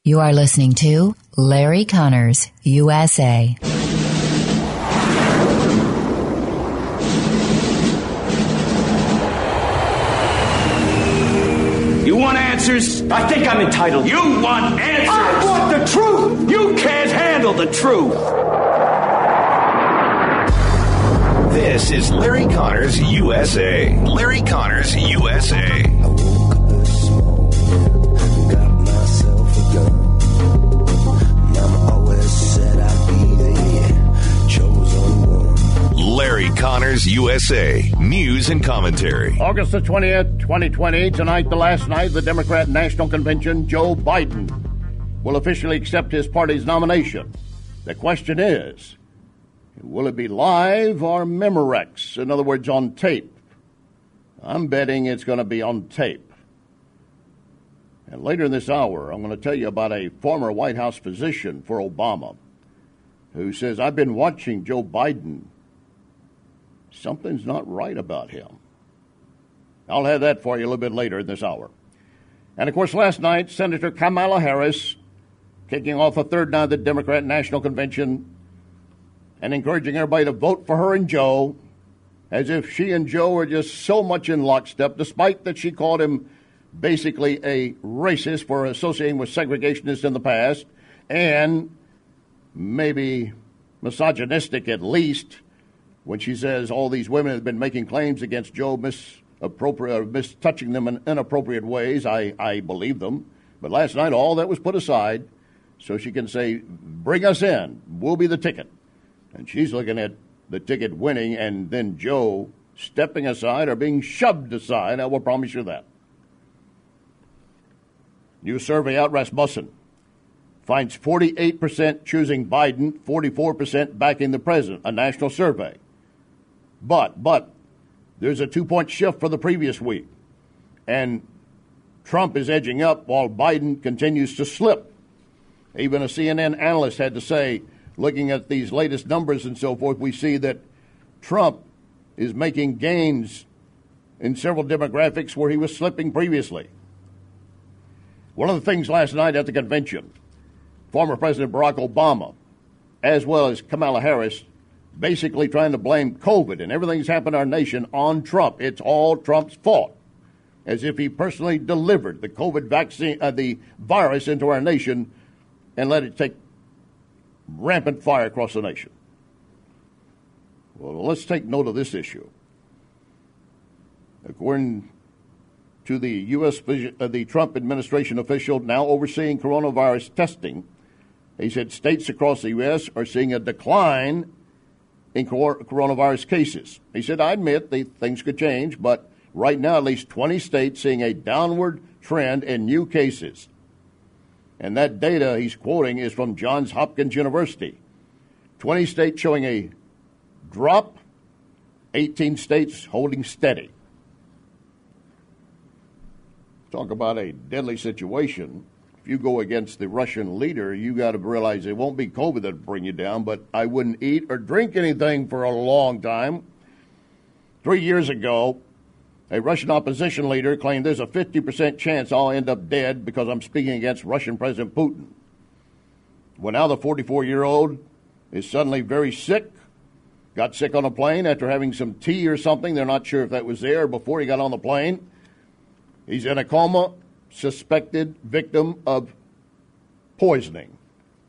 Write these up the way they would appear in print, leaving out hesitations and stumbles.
You are listening to Larry Connors, USA. You want answers? I think I'm entitled. You want answers? I want the truth! You can't handle the truth! This is Larry Connors, USA. Larry Connors, USA. I woke up this morning, got myself a gun. Mama always said I'd be the chosen one. Larry Connors, USA. News and commentary. August the 20th, 2020. Tonight, the last night of the Democrat National Convention, Joe Biden will officially accept his party's nomination. The question is, will it be live or Memorex? In other words, on tape. I'm betting it's going to be on tape. And later in this hour, I'm going to tell you about a former White House physician for Obama who says, I've been watching Joe Biden. Something's not right about him. I'll have that for you a little bit later in this hour. And, of course, last night, Senator Kamala Harris, kicking off a third night of the Democrat National Convention, and encouraging everybody to vote for her and Joe, as if she and Joe were just so much in lockstep, despite that she called him basically a racist for associating with segregationists in the past, and maybe misogynistic at least, when she says all these women have been making claims against Joe mistouching them in inappropriate ways. I believe them. But last night, all that was put aside so she can say, bring us in. We'll be the ticket. And she's looking at the ticket winning and then Joe stepping aside or being shoved aside. I will promise you that. New survey out, Rasmussen finds 48% choosing Biden, 44% backing the president, a national survey. But there's a 2-point shift for the previous week. And Trump is edging up while Biden continues to slip. Even a CNN analyst had to say, looking at these latest numbers and so forth, we see that Trump is making gains in several demographics where he was slipping previously. One of the things last night at the convention, former President Barack Obama, as well as Kamala Harris, basically trying to blame COVID and everything that's happened in our nation on Trump. It's all Trump's fault, as if he personally delivered the COVID vaccine, the virus into our nation and let it take rampant fire across the nation. Well, let's take note of this issue. According to the the Trump administration official now overseeing coronavirus testing, he said states across the U.S. are seeing a decline in coronavirus cases. He said, I admit things could change, but right now at least 20 states seeing a downward trend in new cases. And that data he's quoting is from Johns Hopkins University. 20 states showing a drop, 18 states holding steady. Talk about a deadly situation. If you go against the Russian leader, you got to realize it won't be COVID that'll bring you down, but I wouldn't eat or drink anything for a long time. 3 years ago, a Russian opposition leader claimed there's a 50% chance I'll end up dead because I'm speaking against Russian President Putin. Well, now the 44-year-old is suddenly very sick, got sick on a plane after having some tea or something. They're not sure if that was there before he got on the plane. He's in a coma, suspected victim of poisoning.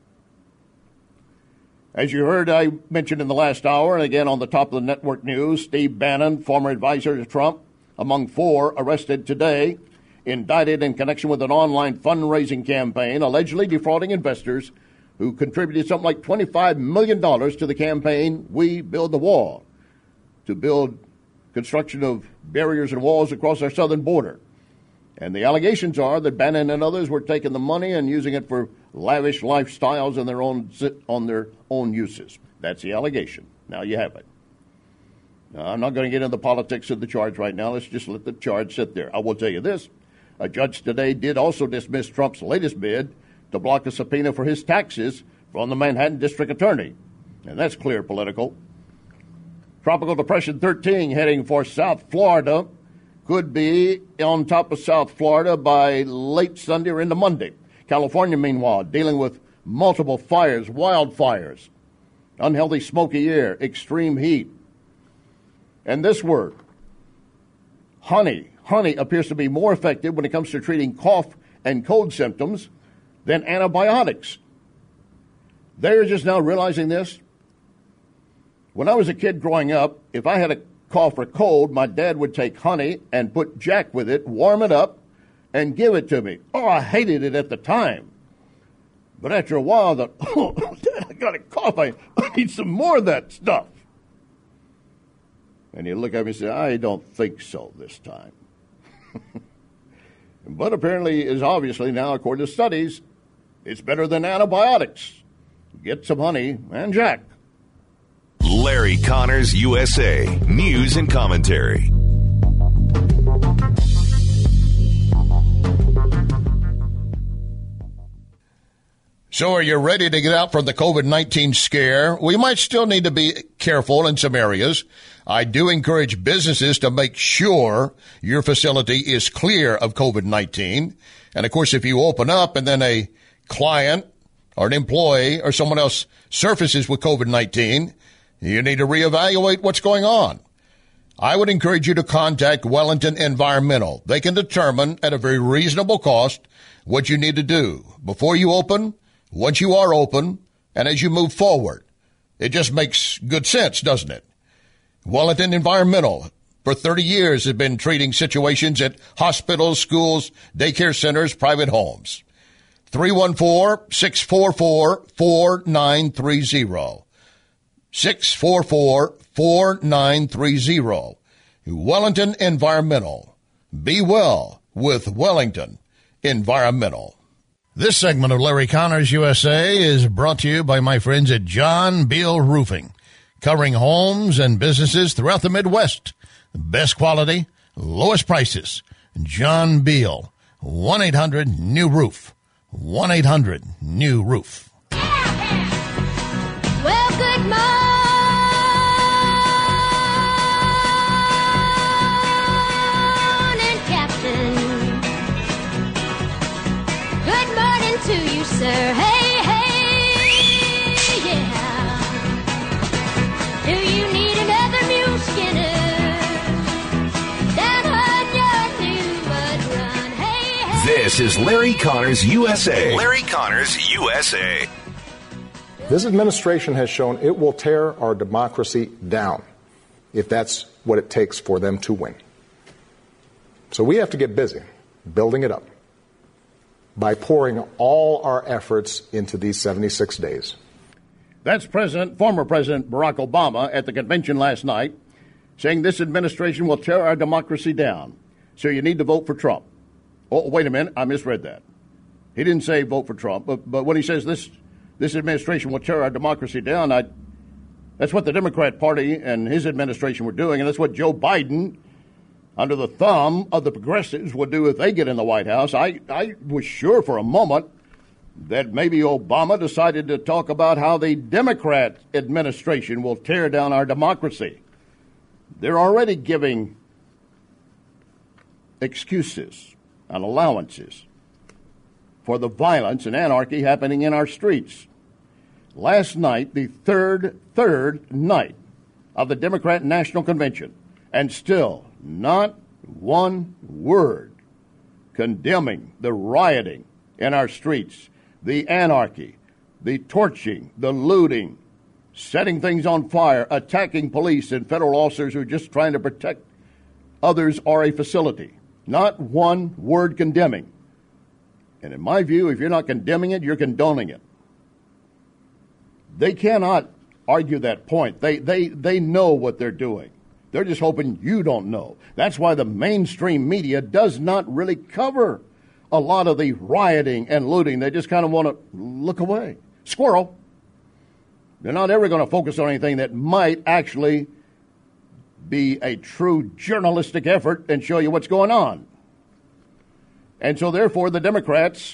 As you heard, I mentioned in the last hour, and again on the top of the network news, Steve Bannon, former advisor to Trump, among 4 arrested today, indicted in connection with an online fundraising campaign allegedly defrauding investors who contributed something like $25 million to the campaign We Build the Wall, to build construction of barriers and walls across our southern border. And the allegations are that Bannon and others were taking the money and using it for lavish lifestyles and on their own uses. That's the allegation. Now you have it. Now, I'm not going to get into the politics of the charge right now. Let's just let the charge sit there. I will tell you this. A judge today did also dismiss Trump's latest bid to block a subpoena for his taxes from the Manhattan District Attorney. And that's clear political. Tropical Depression 13 heading for South Florida. Could be on top of South Florida by late Sunday or into Monday. California, meanwhile, dealing with multiple fires, wildfires, unhealthy smoky air, extreme heat. And this word, honey. Honey appears to be more effective when it comes to treating cough and cold symptoms than antibiotics. They're just now realizing this. When I was a kid growing up, if I had a cough or cold, my dad would take honey and put Jack with it, warm it up, and give it to me. Oh, I hated it at the time. But after a while, I thought, oh, Dad, I got a cough. I need some more of that stuff. And he'd look at me and say, I don't think so this time. But apparently, is obviously now, according to studies, it's better than antibiotics. Get some honey and Jack. Larry Connors, USA. News and commentary. So are you ready to get out from the COVID-19 scare? We might still need to be careful in some areas. I do encourage businesses to make sure your facility is clear of COVID-19. And, of course, if you open up and then a client or an employee or someone else surfaces with COVID-19, you need to reevaluate what's going on. I would encourage you to contact Wellington Environmental. They can determine at a very reasonable cost what you need to do before you open, once you are open, and as you move forward. It just makes good sense, doesn't it? Wellington Environmental, for 30 years, has been treating situations at hospitals, schools, daycare centers, private homes. 314-644-4930. 644-4930. Wellington Environmental. Be well with Wellington Environmental. This segment of Larry Connors USA is brought to you by my friends at John Beal Roofing, covering homes and businesses throughout the Midwest. Best quality, lowest prices. John Beal, 1-800-NEW-ROOF. 1-800-NEW-ROOF. Well, good morning, Captain. Good morning to you, sir. Hey, hey, yeah. Do you need another mule Skinner? Down on your new mud run. Hey, hey. This is Larry Connors, USA. Larry Connors, USA. This administration has shown it will tear our democracy down if that's what it takes for them to win. So we have to get busy building it up by pouring all our efforts into these 76 days. That's former President Barack Obama at the convention last night, saying this administration will tear our democracy down. So you need to vote for Trump. Oh, wait a minute, I misread that. He didn't say vote for Trump, but when he says this administration will tear our democracy down, that's what the Democrat Party and his administration were doing, and that's what Joe Biden, under the thumb of the progressives, would do if they get in the White House. I was sure for a moment that maybe Obama decided to talk about how the Democrat administration will tear down our democracy. They're already giving excuses and allowances for the violence and anarchy happening in our streets. Last night, the third night of the Democrat National Convention, and still not one word condemning the rioting in our streets, the anarchy, the torching, the looting, setting things on fire, attacking police and federal officers who are just trying to protect others or a facility. Not one word condemning. And in my view, if you're not condemning it, you're condoning it. They cannot argue that point. They know what they're doing. They're just hoping you don't know. That's why the mainstream media does not really cover a lot of the rioting and looting. They just kind of want to look away. Squirrel. They're not ever going to focus on anything that might actually be a true journalistic effort and show you what's going on. And so, therefore, the Democrats,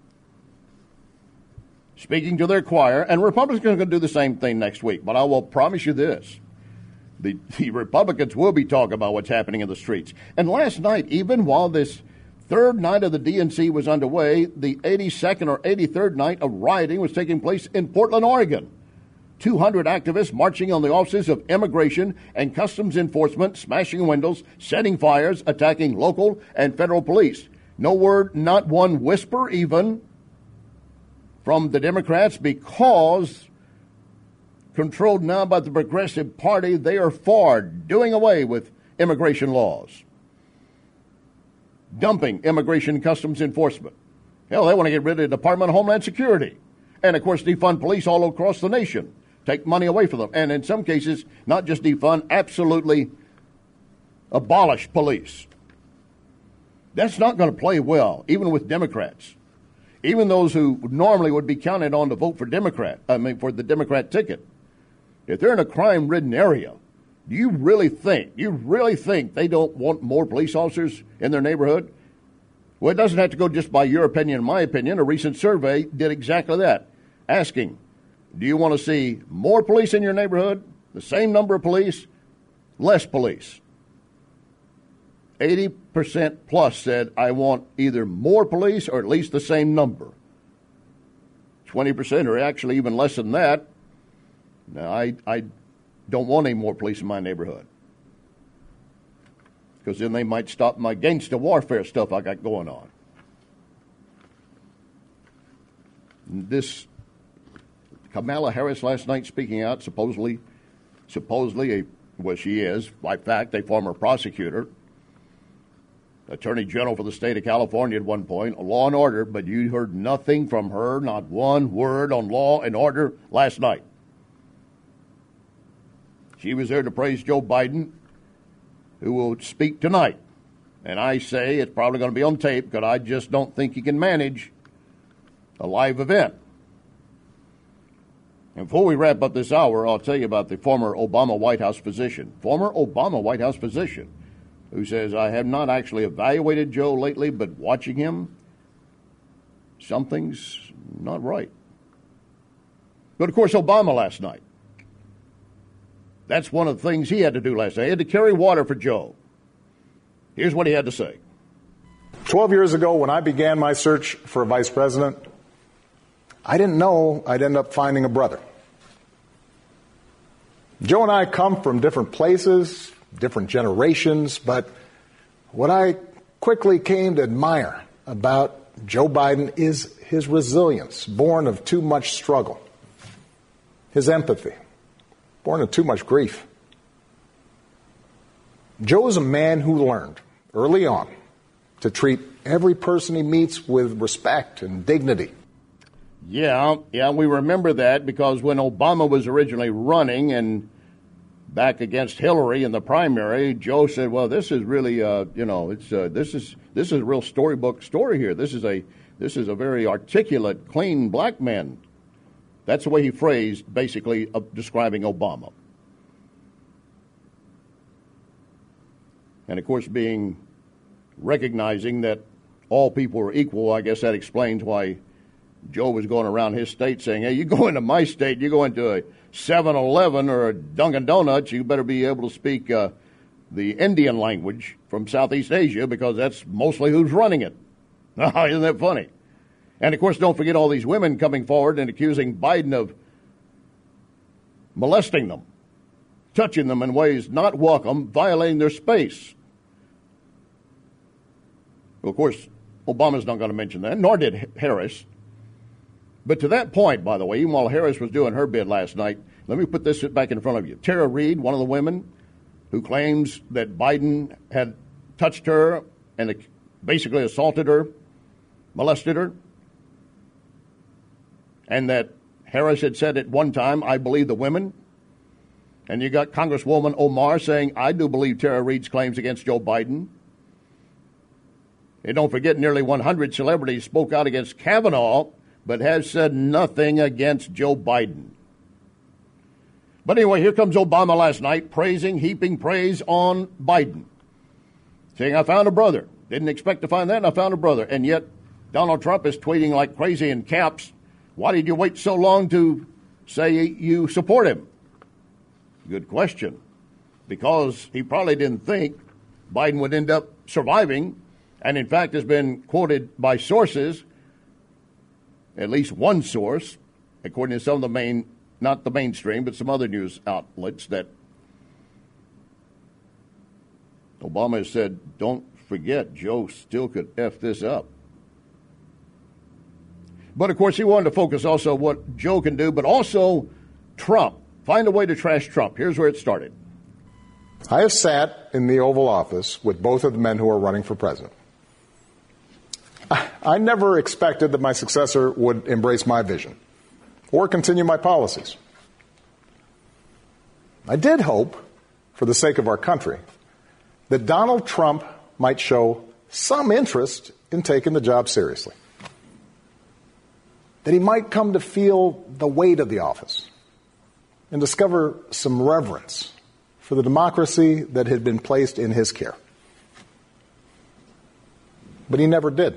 speaking to their choir, and Republicans are going to do the same thing next week, but I will promise you this. The Republicans will be talking about what's happening in the streets. And last night, even while this third night of the DNC was underway, the 82nd or 83rd night of rioting was taking place in Portland, Oregon. 200 activists marching on the offices of Immigration and Customs Enforcement, smashing windows, setting fires, attacking local and federal police. No word, not one whisper even from the Democrats, because controlled now by the Progressive Party, they are for doing away with immigration laws, dumping Immigration and Customs Enforcement. Hell, they want to get rid of the Department of Homeland Security. And, of course, defund police all across the nation. Take money away from them. And in some cases, not just defund, absolutely abolish police. That's not going to play well, even with Democrats. Even those who normally would be counted on to vote for for the Democrat ticket. If they're in a crime-ridden area, do you really think they don't want more police officers in their neighborhood? Well, it doesn't have to go just by your opinion and my opinion. A recent survey did exactly that, asking, do you want to see more police in your neighborhood, the same number of police, less police? 80% plus said, I want either more police or at least the same number. 20% or actually even less than that. Now, I don't want any more police in my neighborhood, because then they might stop my gangster warfare stuff I got going on. This Kamala Harris last night speaking out, supposedly, she is, by fact, a former prosecutor, Attorney General for the state of California at one point, law and order, but you heard nothing from her, not one word on law and order last night. She was there to praise Joe Biden, who will speak tonight. And I say it's probably going to be on tape, because I just don't think he can manage a live event. And before we wrap up this hour, I'll tell you about the former Obama White House physician, who says, I have not actually evaluated Joe lately, but watching him, something's not right. But, of course, Obama last night. That's one of the things he had to do last night. He had to carry water for Joe. Here's what he had to say. 12 years ago, when I began my search for a vice president, I didn't know I'd end up finding a brother. Joe and I come from different places, different generations, but what I quickly came to admire about Joe Biden is his resilience, born of too much struggle, his empathy, born of too much grief. Joe is a man who learned early on to treat every person he meets with respect and dignity. Yeah, we remember that, because when Obama was originally running and back against Hillary in the primary, Joe said, well, this is really, this is a real storybook story here. This is a very articulate, clean black man. That's the way he phrased, basically, describing Obama. And, of course, recognizing that all people are equal, I guess that explains why Joe was going around his state saying, hey, you go into my state, you go into a 7-Eleven or a Dunkin' Donuts, you better be able to speak the Indian language from Southeast Asia, because that's mostly who's running it. Isn't that funny? And, of course, don't forget all these women coming forward and accusing Biden of molesting them, touching them in ways not welcome, violating their space. Well, of course, Obama's not going to mention that, nor did Harris. But to that point, by the way, even while Harris was doing her bid last night, let me put this back in front of you. Tara Reid, one of the women who claims that Biden had touched her and basically assaulted her, molested her, and that Harris had said at one time, I believe the women. And you got Congresswoman Omar saying, I do believe Tara Reid's claims against Joe Biden. And don't forget, nearly 100 celebrities spoke out against Kavanaugh, but have said nothing against Joe Biden. But anyway, here comes Obama last night, heaping praise on Biden, saying, I found a brother. Didn't expect to find that, and I found a brother. And yet, Donald Trump is tweeting like crazy in caps, why did you wait so long to say you support him? Good question. Because he probably didn't think Biden would end up surviving And in fact, has been quoted by sources, at least one source, according to some of the not the mainstream, but some other news outlets, that Obama has said, don't forget, Joe still could F this up. But, of course, he wanted to focus also what Joe can do, but also Trump. Find a way to trash Trump. Here's where it started. I have sat in the Oval Office with both of the men who are running for president. I never expected that my successor would embrace my vision or continue my policies. I did hope, for the sake of our country, that Donald Trump might show some interest in taking the job seriously. That he might come to feel the weight of the office and discover some reverence for the democracy that had been placed in his care. But he never did.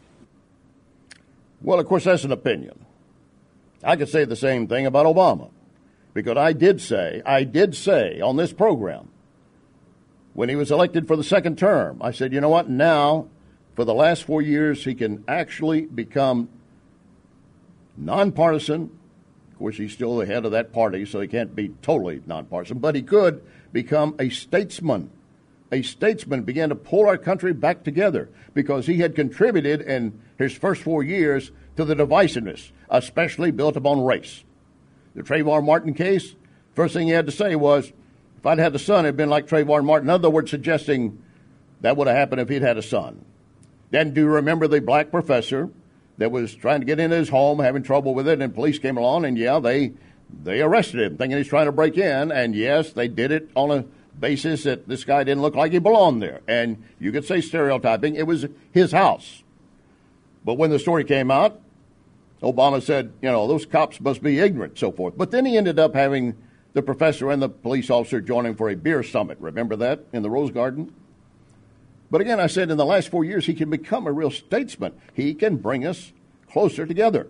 Well, of course, that's an opinion. I could say the same thing about Obama, because I did say on this program, when he was elected for the second term, I said, you know what, now, for the last 4 years, he can actually become nonpartisan. Of course, he's still the head of that party, so he can't be totally nonpartisan, but he could become a statesman. A statesman began to pull our country back together because he had contributed in his first 4 years to the divisiveness, especially built upon race. The Trayvon Martin case, first thing he had to say was, if I'd had a son, it'd been like Trayvon Martin. In other words, suggesting that would have happened if he'd had a son. Then do you remember the black professor that was trying to get into his home, having trouble with it, and police came along, and they arrested him, thinking he's trying to break in, and yes, they did it on a basis that this guy didn't look like he belonged there. And you could say stereotyping, it was his house. But when the story came out, Obama said, those cops must be ignorant, so forth. But then he ended up having the professor and the police officer joining for a beer summit. Remember that in the Rose Garden? But again, I said in the last 4 years, he can become a real statesman. He can bring us closer together.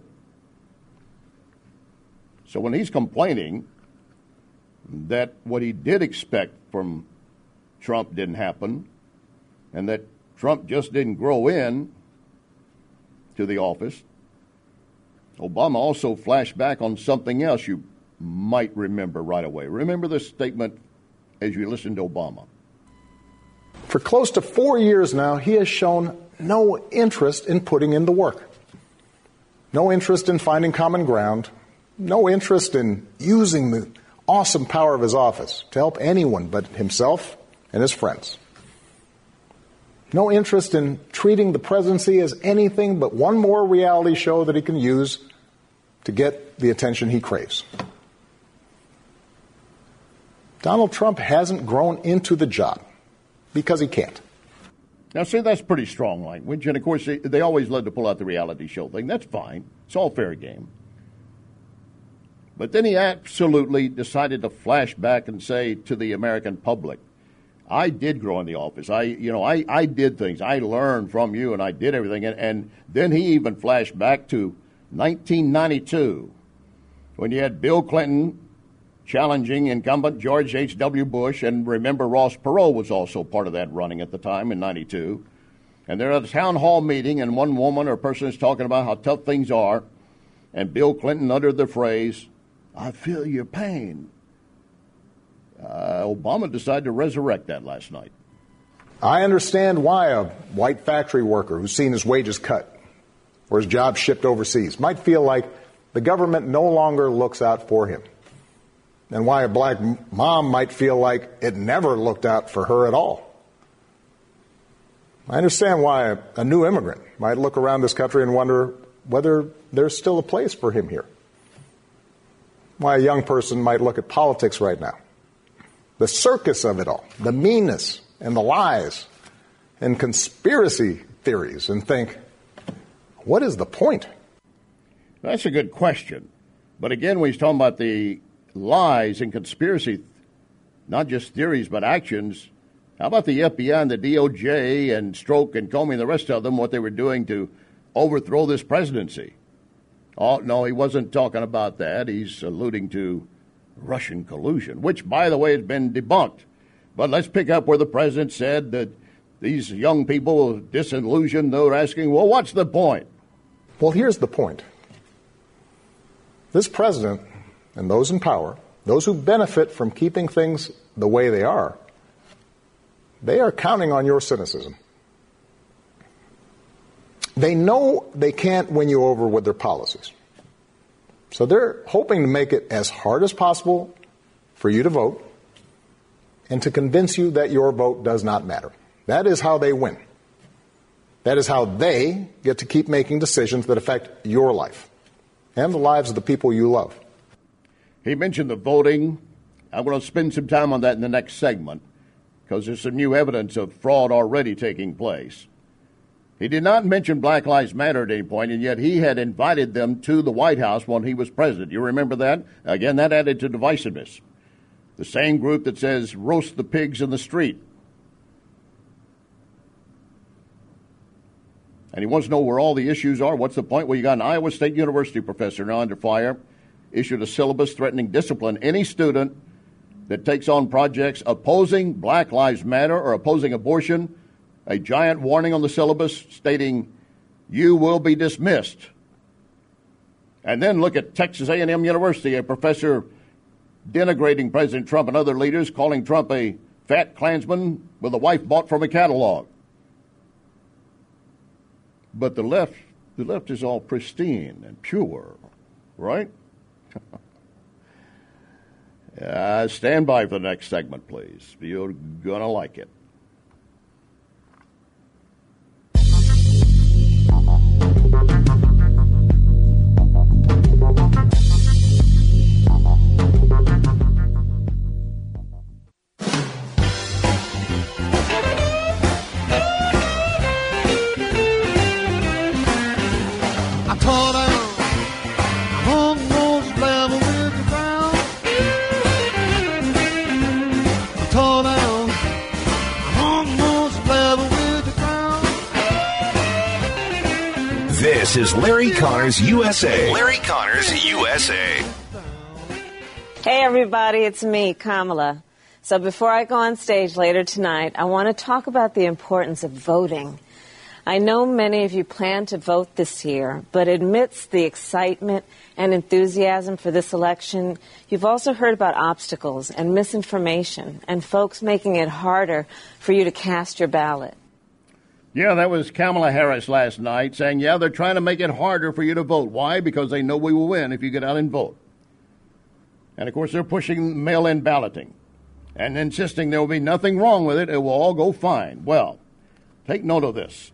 So when he's complaining that what he did expect from Trump didn't happen, and that Trump just didn't grow in to the office, Obama also flashed back on something else you might remember right away. Remember this statement as you listen to Obama. For close to 4 years now, he has shown no interest in putting in the work. No interest in finding common ground. No interest in using the awesome power of his office to help anyone but himself and his friends. No interest in treating the presidency as anything but one more reality show that he can use to get the attention he craves. Donald Trump hasn't grown into the job because he can't. Now, see, that's pretty strong language. And, of course, they always love to pull out the reality show thing. That's fine. It's all fair game. But then he absolutely decided to flash back and say to the American public, I did grow in the office. I did things. I learned from you, and I did everything. And then he even flashed back to 1992 when you had Bill Clinton challenging incumbent George H.W. Bush, and remember Ross Perot was also part of that running at the time in 92. And they're at a town hall meeting, and one woman or person is talking about how tough things are, and Bill Clinton uttered the phrase, I feel your pain. Obama decided to resurrect that last night. I understand why a white factory worker who's seen his wages cut or his job shipped overseas might feel like the government no longer looks out for him, and why a black mom might feel like it never looked out for her at all. I understand why a new immigrant might look around this country and wonder whether there's still a place for him here. Why a young person might look at politics right now, the circus of it all, the meanness and the lies and conspiracy theories, and think, what is the point? That's a good question. But again, when he's talking about the lies and conspiracy, not just theories but actions, how about the FBI and the DOJ and Strzok and Comey and the rest of them, what they were doing to overthrow this presidency? Oh, no, he wasn't talking about that. He's alluding to Russian collusion, which, by the way, has been debunked. But let's pick up where the president said that these young people disillusioned, they're asking, well, what's the point? Well, here's the point. This president and those in power, those who benefit from keeping things the way they are counting on your cynicism. They know they can't win you over with their policies. So they're hoping to make it as hard as possible for you to vote and to convince you that your vote does not matter. That is how they win. That is how they get to keep making decisions that affect your life and the lives of the people you love. He mentioned the voting. I'm going to spend some time on that in the next segment because there's some new evidence of fraud already taking place. He did not mention Black Lives Matter at any point, and yet he had invited them to the White House when he was president. You remember that? Again, that added to divisiveness. The same group that says, roast the pigs in the street. And he wants to know where all the issues are. What's the point? Well, you got an Iowa State University professor now under fire, issued a syllabus threatening discipline any student that takes on projects opposing Black Lives Matter or opposing abortion. A giant warning on the syllabus stating, you will be dismissed. And then look at Texas A&M University, a professor denigrating President Trump and other leaders, calling Trump a fat Klansman with a wife bought from a catalog. But the left is all pristine and pure, right? Stand by for the next segment, please. You're going to like it. This is Larry Connors USA. Larry Connors USA. Hey everybody, it's me, Kamala. So before I go on stage later tonight, I want to talk about the importance of voting. I know many of you plan to vote this year, but amidst the excitement and enthusiasm for this election, you've also heard about obstacles and misinformation and folks making it harder for you to cast your ballot. Yeah, that was Kamala Harris last night saying, yeah, they're trying to make it harder for you to vote. Why? Because they know we will win if you get out and vote. And, of course, they're pushing mail-in balloting and insisting there will be nothing wrong with it. It will all go fine. Well, take note of this.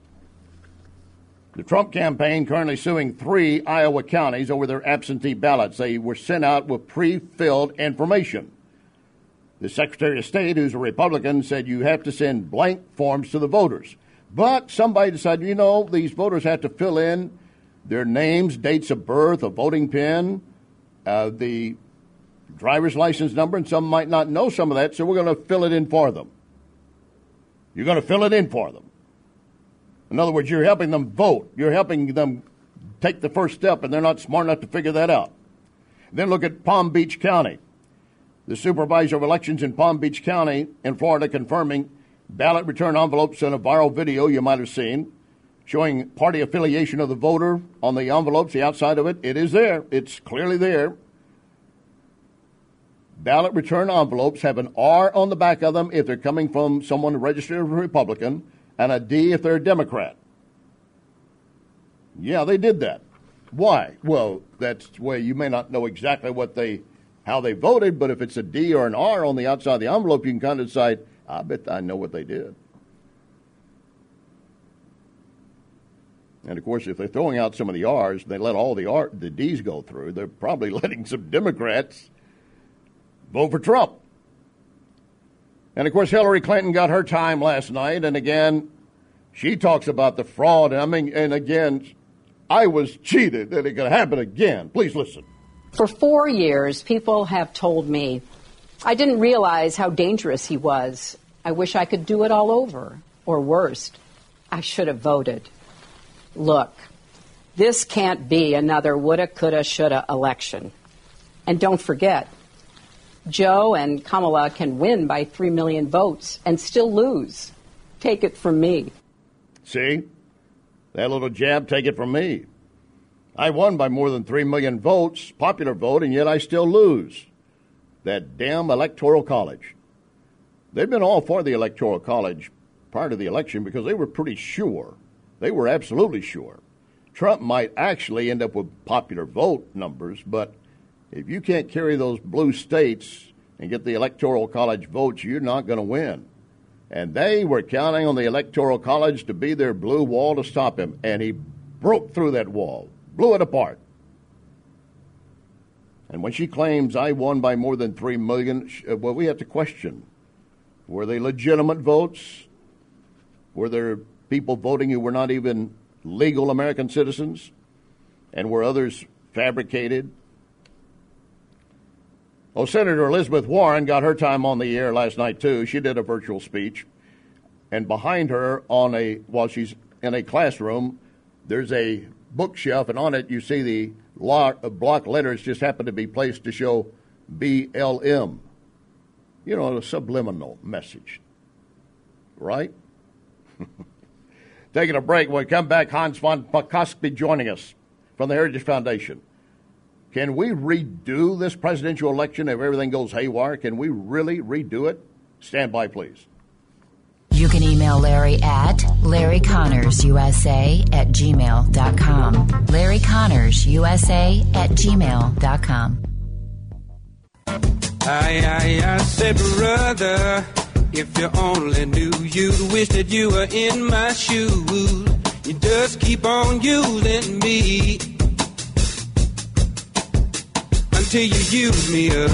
The Trump campaign currently suing 3 Iowa counties over their absentee ballots. They were sent out with pre-filled information. The Secretary of State, who's a Republican, said you have to send blank forms to the voters. But somebody decided, you know, these voters have to fill in their names, dates of birth, a voting pin, the driver's license number, and some might not know some of that, so we're going to fill it in for them. You're going to fill it in for them. In other words, you're helping them vote. You're helping them take the first step, and they're not smart enough to figure that out. Then look at Palm Beach County. The supervisor of elections in Palm Beach County in Florida confirming ballot return envelopes in a viral video you might have seen showing party affiliation of the voter on the envelopes, the outside of it. It is there. It's clearly there. Ballot return envelopes have an R on the back of them if they're coming from someone registered as a Republican and a D if they're a Democrat. Yeah, they did that. Why? Well, that's where you may not know exactly how they voted, but if it's a D or an R on the outside of the envelope, you can kind of decide, I bet I know what they did. And, of course, if they're throwing out some of the R's, they let all the D's go through, they're probably letting some Democrats vote for Trump. And, of course, Hillary Clinton got her time last night, and, again, she talks about the fraud. And, again, I was cheated, and it could happen again. Please listen. For 4 years, people have told me, I didn't realize how dangerous he was. I wish I could do it all over. Or worse, I should have voted. Look, this can't be another woulda, coulda, shoulda election. And don't forget, Joe and Kamala can win by 3 million votes and still lose. Take it from me. See? That little jab, take it from me. I won by more than 3 million votes, popular vote, and yet I still lose. That damn Electoral College. They've been all for the Electoral College prior to the election because they were pretty sure. They were absolutely sure. Trump might actually end up with popular vote numbers, but if you can't carry those blue states and get the Electoral College votes, you're not going to win. And they were counting on the Electoral College to be their blue wall to stop him, and he broke through that wall, blew it apart. And when she claims I won by more than 3 million, well, we have to question. Were they legitimate votes? Were there people voting who were not even legal American citizens? And were others fabricated? Oh, Senator Elizabeth Warren got her time on the air last night, too. She did a virtual speech. And behind her, while she's in a classroom, there's a bookshelf, and on it you see the block letters just happen to be placed to show BLM. You know, a subliminal message. Right? Taking a break. When we come back, Hans von Spakovsky joining us from the Heritage Foundation. Can we redo this presidential election if everything goes haywire? Can we really redo it? Stand by, please. You can email Larry at LarryConnorsUSA@gmail.com. LarryConnorsUSA@gmail.com. I said, brother, if you only knew, you'd wish that you were in my shoes. You just keep on using me until you use me up.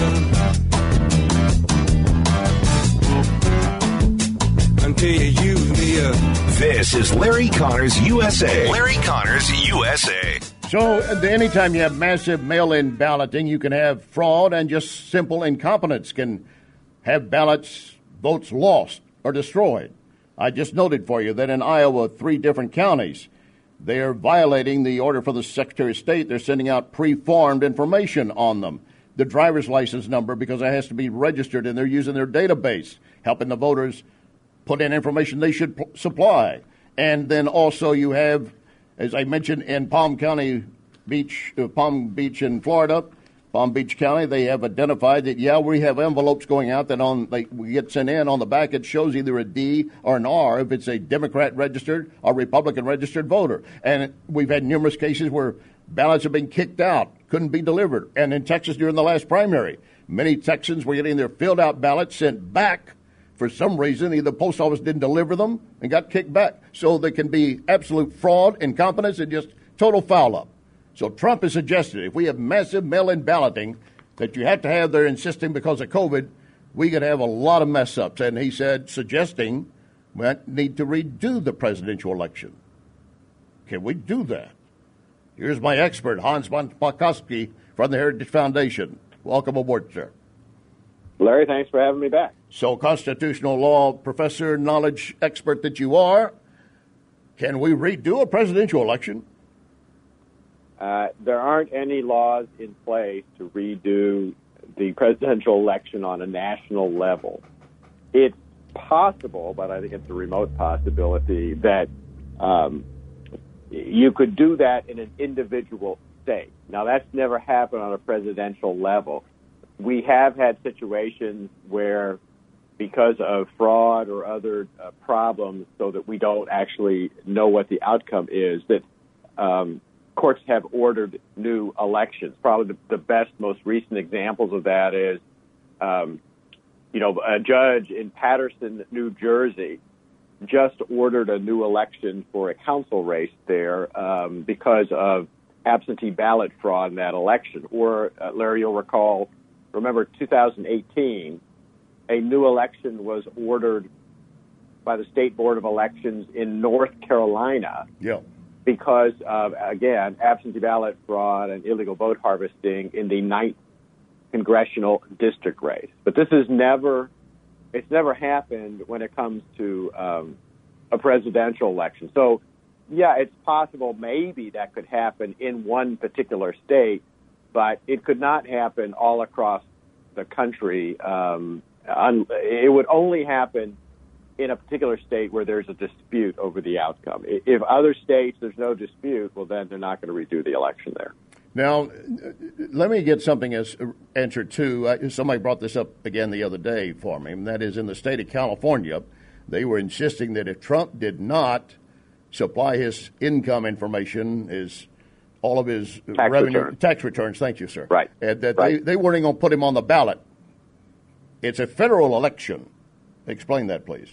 Until you use me up. This is Larry Connors USA. Larry Connors USA. So anytime you have massive mail-in balloting, you can have fraud, and just simple incompetence can have votes lost or destroyed. I just noted for you that in Iowa, 3 different counties, they are violating the order from the Secretary of State. They're sending out pre-formed information on them, the driver's license number, because it has to be registered, and they're using their database, helping the voters put in information they should supply. And then also you have, as I mentioned, in Palm Beach in Florida, Palm Beach County, they have identified that, we have envelopes going out that we get sent in. On the back, it shows either a D or an R if it's a Democrat-registered or Republican-registered voter. And we've had numerous cases where ballots have been kicked out, couldn't be delivered. And in Texas during the last primary, many Texans were getting their filled-out ballots sent back. For some reason, either the post office didn't deliver them and got kicked back. So there can be absolute fraud, incompetence, and just total foul-up. So Trump has suggested if we have massive mail-in balloting that you have to have, they're insisting because of COVID, we could have a lot of mess-ups. And he said, suggesting we need to redo the presidential election. Can we do that? Here's my expert, Hans von Spakovsky from the Heritage Foundation. Welcome aboard, sir. Larry, thanks for having me back. So, constitutional law professor, knowledge expert that you are, can we redo a presidential election? There aren't any laws in place to redo the presidential election on a national level. It's possible, but I think it's a remote possibility, that you could do that in an individual state. Now, that's never happened on a presidential level. We have had situations where, because of fraud or other problems, so that we don't actually know what the outcome is, that courts have ordered new elections. Probably the best, most recent examples of that is, a judge in Paterson, New Jersey, just ordered a new election for a council race there because of absentee ballot fraud in that election. Or, Larry, you'll remember 2018, a new election was ordered by the State Board of Elections in North Carolina because of, again, absentee ballot fraud and illegal vote harvesting in the 9th congressional district race. But this is never happened when it comes to a presidential election. So, it's possible maybe that could happen in one particular state, but it could not happen all across the country. It would only happen in a particular state where there's a dispute over the outcome. If other states there's no dispute, well, then they're not going to redo the election there. Now, let me get something as answer too. Somebody brought this up again the other day for me, and that is in the state of California, they were insisting that if Trump did not supply his income information, all of his tax returns. Thank you, sir. Right. And that right. They weren't going to put him on the ballot. It's a federal election. Explain that, please.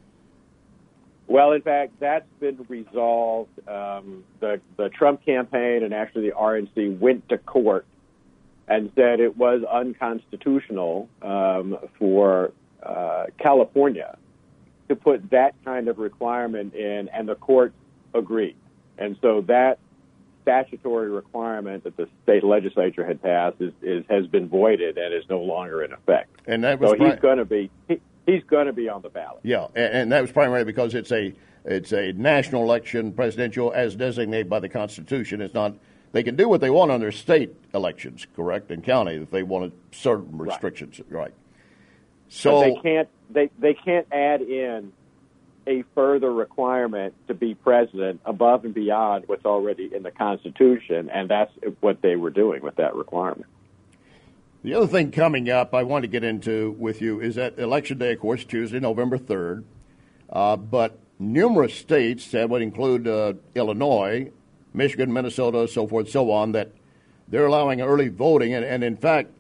Well, in fact, that's been resolved. The Trump campaign and actually the RNC went to court and said it was unconstitutional for California to put that kind of requirement in, and the court agreed. And so that statutory requirement that the state legislature had passed has been voided and is no longer in effect. And that was he's going to be he's going to be on the ballot. Yeah, and that was primarily because it's a national election, presidential, as designated by the Constitution. It's not. They can do what they want on their state elections, correct, and county if they wanted certain restrictions, right? So but they can't add in a further requirement to be president above and beyond what's already in the Constitution, and that's what they were doing with that requirement. The other thing coming up I want to get into with you is that Election Day, of course, Tuesday, November 3rd, but numerous states, that would include Illinois, Michigan, Minnesota, so forth, so on, that they're allowing early voting, and in fact,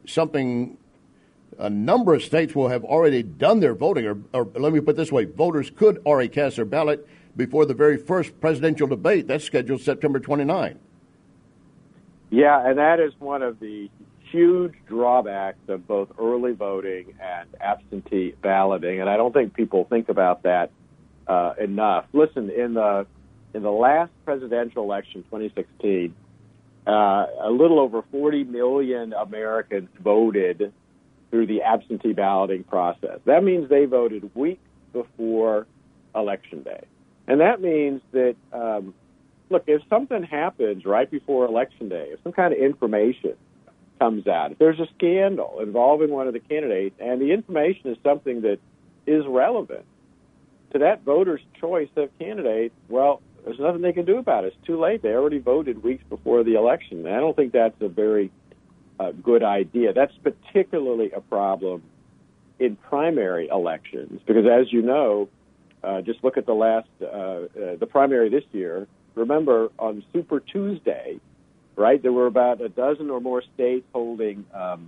a number of states will have already done their voting, or let me put it this way, voters could already cast their ballot before the very first presidential debate. That's scheduled September 29. Yeah, and that is one of the huge drawbacks of both early voting and absentee balloting, and I don't think people think about that enough. Listen, in the last presidential election, 2016, a little over 40 million Americans voted through the absentee balloting process. That means they voted weeks before Election Day. And that means that, look, if something happens right before Election Day, if some kind of information comes out, if there's a scandal involving one of the candidates, and the information is something that is relevant to that voter's choice of candidate, well, there's nothing they can do about it. It's too late. They already voted weeks before the election. And I don't think that's a very good idea. That's particularly a problem in primary elections because, as you know, just look at the primary this year. Remember, on Super Tuesday, right, there were about a dozen or more states holding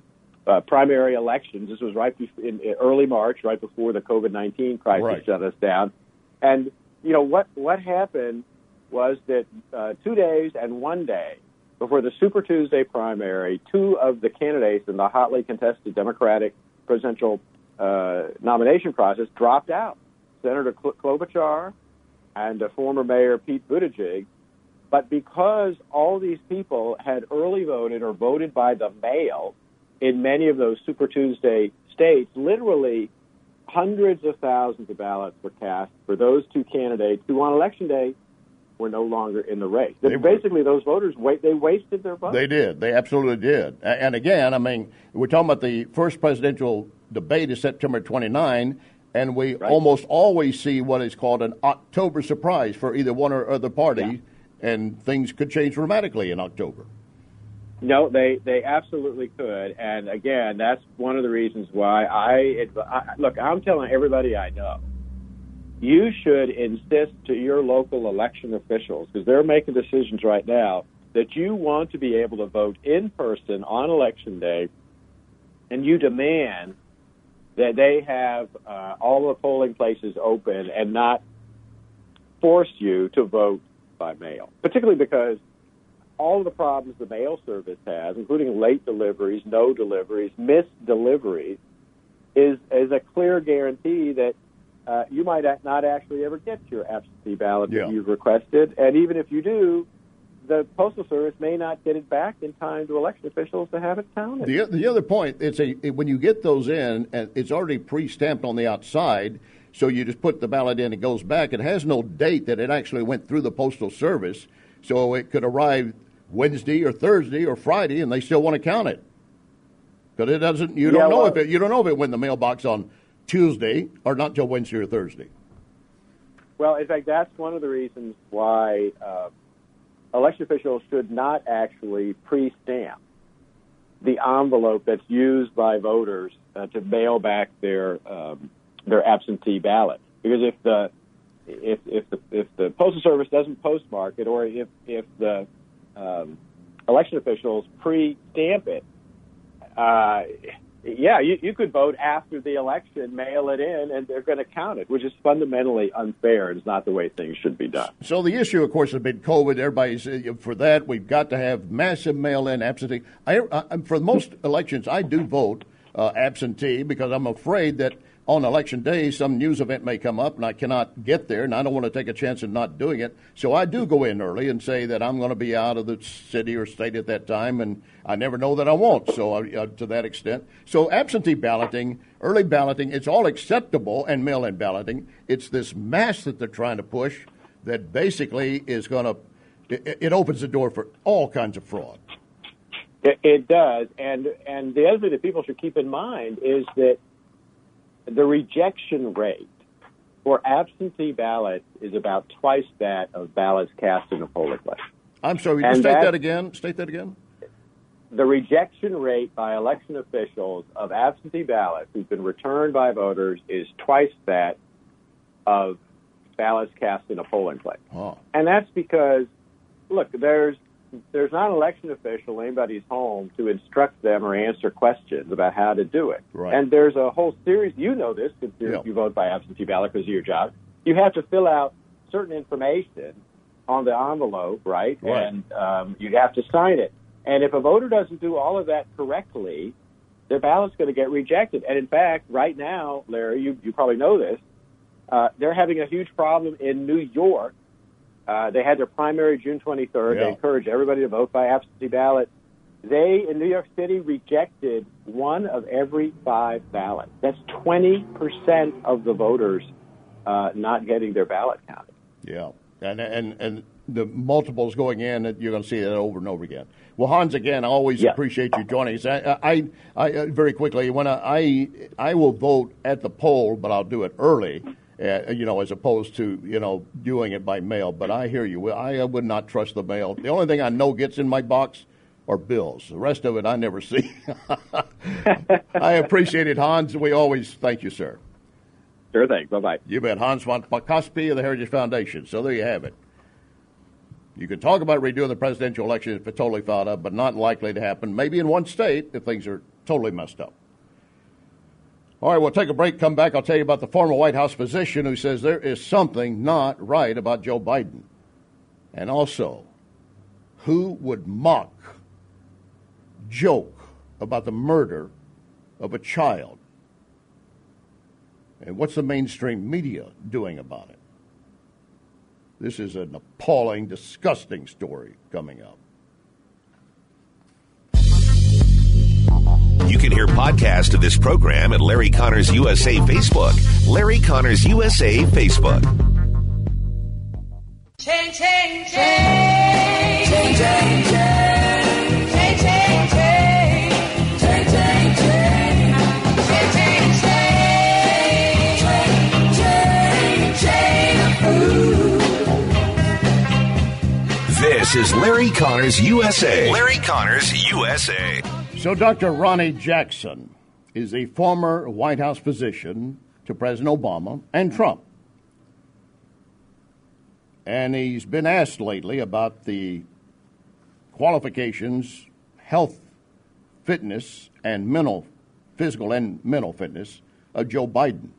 primary elections. This was in early March, right before the COVID-19 crisis shut us down. And, you know, what happened was that 2 days and 1 day before the Super Tuesday primary, two of the candidates in the hotly contested Democratic presidential nomination process dropped out, Senator Klobuchar and former Mayor Pete Buttigieg. But because all these people had early voted or voted by the mail in many of those Super Tuesday states, literally hundreds of thousands of ballots were cast for those two candidates who on Election Day were no longer in the race. Basically, those voters, they wasted their vote. They did. They absolutely did. And again, I mean, we're talking about the first presidential debate is September 29, and we almost always see what is called an October surprise for either one or other party, and things could change dramatically in October. No, they absolutely could. And again, that's one of the reasons why look, I'm telling everybody I know, you should insist to your local election officials, because they're making decisions right now, that you want to be able to vote in person on Election Day, and you demand that they have all the polling places open and not force you to vote by mail, particularly because all of the problems the mail service has, including late deliveries, no deliveries, missed deliveries, is a clear guarantee that you might not actually ever get your absentee ballot that you've requested. And even if you do, the Postal Service may not get it back in time to election officials to have it counted. The other point, when you get those in, and it's already pre-stamped on the outside, so you just put the ballot in, it goes back. It has no date that it actually went through the Postal Service, so it could arrive Wednesday or Thursday or Friday, and they still want to count it. Because it doesn't. You don't know if it went in the mailbox on Tuesday or not till Wednesday or Thursday. Well, in fact, that's one of the reasons why election officials should not actually pre-stamp the envelope that's used by voters to mail back their absentee ballot. Because if the Postal Service doesn't postmark it, or if the election officials pre-stamp it, you could vote after the election, mail it in, and they're going to count it, which is fundamentally unfair and is not the way things should be done. So the issue, of course, has been COVID. Everybody's for that. We've got to have massive mail-in absentee. For most elections, I do vote absentee because I'm afraid that on election day, some news event may come up and I cannot get there, and I don't want to take a chance of not doing it. So I do go in early and say that I'm going to be out of the city or state at that time, and I never know that I won't, so to that extent. So absentee balloting, early balloting, it's all acceptable, and mail-in balloting. It's this mass that they're trying to push that basically is going to – it opens the door for all kinds of fraud. It does, and the other thing that people should keep in mind is that the rejection rate for absentee ballots is about twice that of ballots cast in a polling place. I'm sorry, state that again? State that again? The rejection rate by election officials of absentee ballots who've been returned by voters is twice that of ballots cast in a polling place. Oh. And that's because, look, there's not an election official in anybody's home to instruct them or answer questions about how to do it. Right. And there's a whole series, you know this, because you vote by absentee ballot because of your job. You have to fill out certain information on the envelope, right? And you have to sign it. And if a voter doesn't do all of that correctly, their ballot's going to get rejected. And in fact, right now, Larry, you probably know this, they're having a huge problem in New York. They had their primary June 23rd. Yeah. They encouraged everybody to vote by absentee ballot. They, in New York City, rejected 1 of every 5 ballots. That's 20% of the voters not getting their ballot counted. Yeah, and the multiples going in, you're going to see that over and over again. Well, Hans, again, I always appreciate you joining us. I very quickly, when I will vote at the poll, but I'll do it early. As opposed to, doing it by mail. But I hear you. I would not trust the mail. The only thing I know gets in my box are bills. The rest of it I never see. I appreciate it, Hans. We always thank you, sir. Sure thing. Bye-bye. You bet. Hans von Cospi of the Heritage Foundation. So there you have it. You can talk about redoing the presidential election if it's totally thought of, but not likely to happen. Maybe in one state if things are totally messed up. All right, we'll take a break, come back. I'll tell you about the former White House physician who says there is something not right about Joe Biden. And also, who would mock, joke about the murder of a child? And what's the mainstream media doing about it? This is an appalling, disgusting story coming up. You can hear podcast of this program at Larry Connors USA Facebook. Larry Connors USA Facebook. Chain, chain, chain. Chain, chain, chain. Chain, chain, chain. Chain, chain, chain. Chain, chain, chain. Chain, chain, chain. This is Larry Connors USA. Larry Connors USA. So Dr. Ronnie Jackson is a former White House physician to President Obama and Trump. And he's been asked lately about the qualifications, health, fitness, and physical and mental fitness of Joe Biden.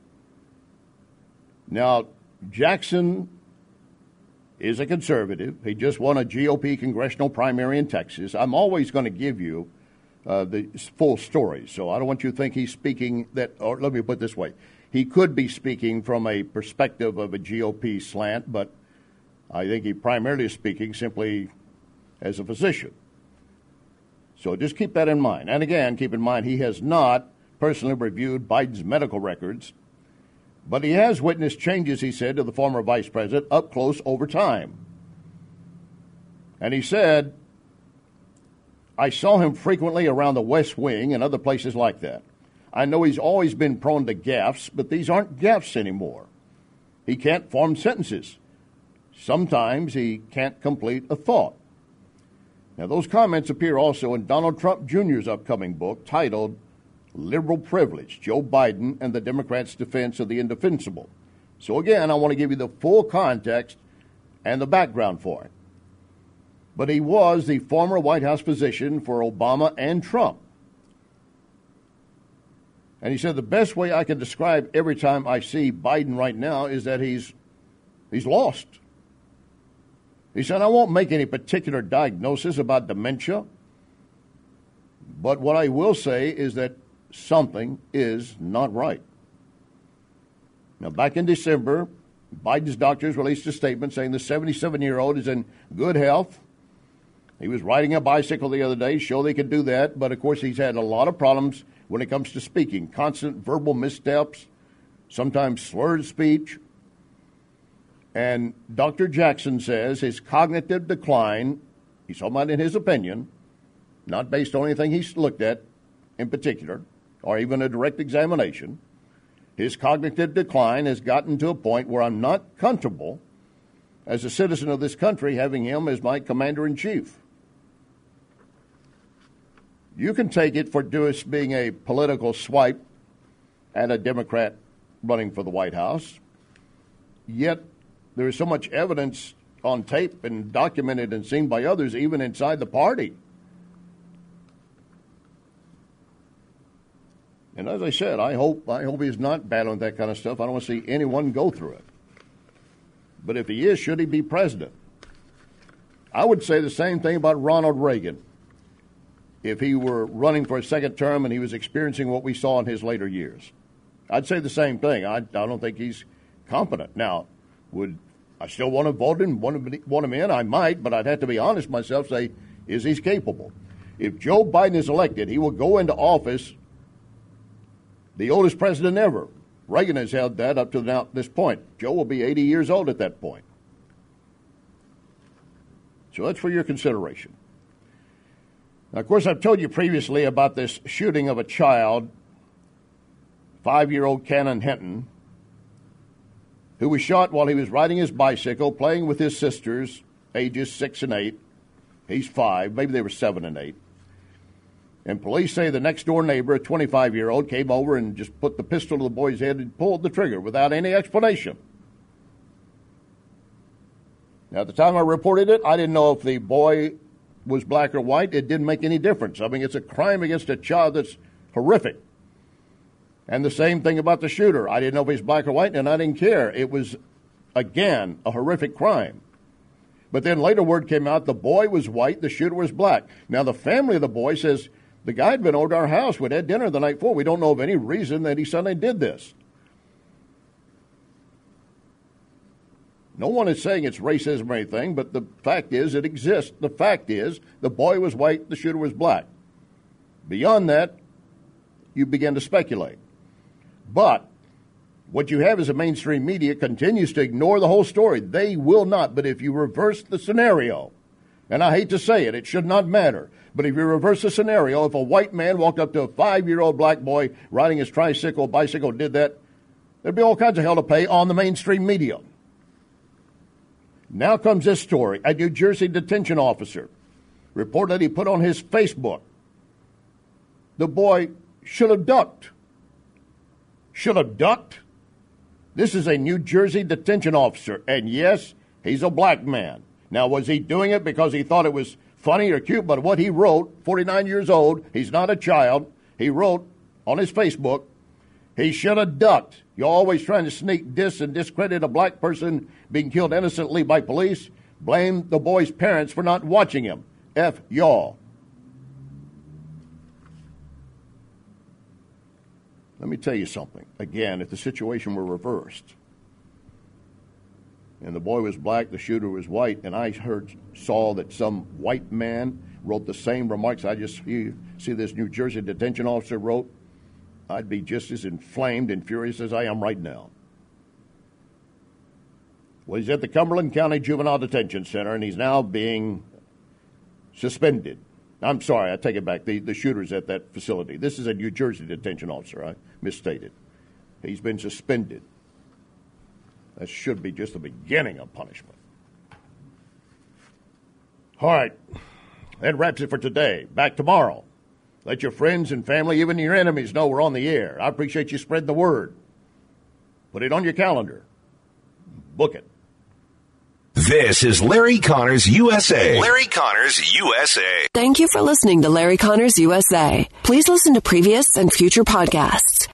Now, Jackson is a conservative. He just won a GOP congressional primary in Texas. I'm always going to give you the full story. So I don't want you to think he's speaking that, or let me put it this way. He could be speaking from a perspective of a GOP slant, but I think he primarily is speaking simply as a physician. So just keep that in mind. And again, keep in mind he has not personally reviewed Biden's medical records, but he has witnessed changes, he said, to the former vice president up close over time. And he said, I saw him frequently around the West Wing and other places like that. I know he's always been prone to gaffes, but these aren't gaffes anymore. He can't form sentences. Sometimes he can't complete a thought. Now, those comments appear also in Donald Trump Jr.'s upcoming book titled Liberal Privilege, Joe Biden and the Democrats' Defense of the Indefensible. So again, I want to give you the full context and the background for it. But he was the former White House physician for Obama and Trump. And he said the best way I can describe every time I see Biden right now is that he's lost. He said, I won't make any particular diagnosis about dementia, but what I will say is that something is not right. Now, back in December, Biden's doctors released a statement saying the 77-year-old is in good health. He was riding a bicycle the other day, showed he could do that, but of course he's had a lot of problems when it comes to speaking, constant verbal missteps, sometimes slurred speech. And Dr. Jackson says his cognitive decline, he's talking about in his opinion, not based on anything he's looked at in particular, or even a direct examination, his cognitive decline has gotten to a point where I'm not comfortable as a citizen of this country having him as my commander-in-chief. You can take it for just being a political swipe at a Democrat running for the White House, yet there is so much evidence on tape and documented and seen by others, even inside the party. And as I said, I hope he's not battling that kind of stuff. I don't want to see anyone go through it. But if he is, should he be president? I would say the same thing about Ronald Reagan. If he were running for a second term and he was experiencing what we saw in his later years, I'd say the same thing. I don't think he's competent. Now, would I still want to vote him, want him in? I might, but I'd have to be honest myself, say, is he capable? If Joe Biden is elected, he will go into office the oldest president ever. Reagan has held that up to this point. Joe will be 80 years old at that point. So that's for your consideration. Now, of course, I've told you previously about this shooting of a child, 5-year-old Cannon Hinton, who was shot while he was riding his bicycle, playing with his sisters, ages 6 and 8. He's 5. Maybe they were 7 and 8. And police say the next-door neighbor, a 25-year-old, came over and just put the pistol to the boy's head and pulled the trigger without any explanation. Now, at the time I reported it, I didn't know if the boy was black or white. It didn't make any difference. I mean, it's a crime against a child that's horrific. And the same thing about the shooter. I didn't know if he was black or white, and I didn't care. It was, again, a horrific crime. But then later word came out the boy was white, the shooter was black. Now, the family of the boy says, the guy had been over to our house. We'd had dinner the night before. We don't know of any reason that he suddenly did this. No one is saying it's racism or anything, but the fact is it exists. The fact is the boy was white, the shooter was black. Beyond that, you begin to speculate. But what you have is a mainstream media continues to ignore the whole story. They will not. But if you reverse the scenario, and I hate to say it, it should not matter. But if you reverse the scenario, if a white man walked up to a 5-year-old black boy riding his bicycle, did that, there'd be all kinds of hell to pay on the mainstream media. Now comes this story. A New Jersey detention officer reported that he put on his Facebook, the boy should have ducked. Should have ducked? This is a New Jersey detention officer, and yes, he's a black man. Now, was he doing it because he thought it was funny or cute? But what he wrote, 49 years old, he's not a child, he wrote on his Facebook, he should have ducked. You're always trying to sneak diss and discredit a black person being killed innocently by police. Blame the boy's parents for not watching him. F y'all. Let me tell you something. Again, if the situation were reversed and the boy was black, the shooter was white, and I saw that some white man wrote the same remarks you see this New Jersey detention officer wrote, I'd be just as inflamed and furious as I am right now. Well, he's at the Cumberland County Juvenile Detention Center, and he's now being suspended. I'm sorry, I take it back. The shooter's at that facility. This is a New Jersey detention officer. I misstated. He's been suspended. That should be just the beginning of punishment. All right. That wraps it for today. Back tomorrow. Let your friends and family, even your enemies, know we're on the air. I appreciate you spreading the word. Put it on your calendar. Book it. This is Larry Connors USA. Larry Connors USA. Thank you for listening to Larry Connors USA. Please listen to previous and future podcasts